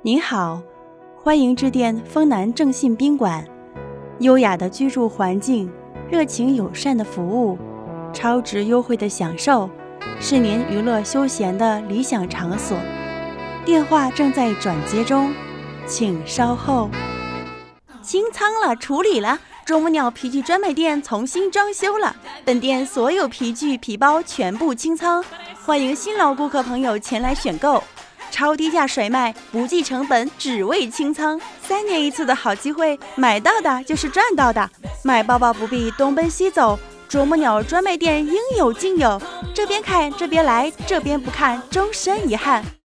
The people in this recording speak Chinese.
您好，欢迎致电丰南正信宾馆，优雅的居住环境，热情友善的服务，超值优惠的享受，是您娱乐休闲的理想场所。电话正在转接中，请稍后。清仓了，处理了，啄木鸟皮具专卖店重新装修了，本店所有皮具皮包全部清仓，欢迎新老顾客朋友前来选购。超低价甩卖，不计成本，只为清仓，3年一次的好机会，买到的就是赚到的。买包包不必东奔西走，啄木鸟专卖店应有尽有，这边看这边来，这边不看终身遗憾。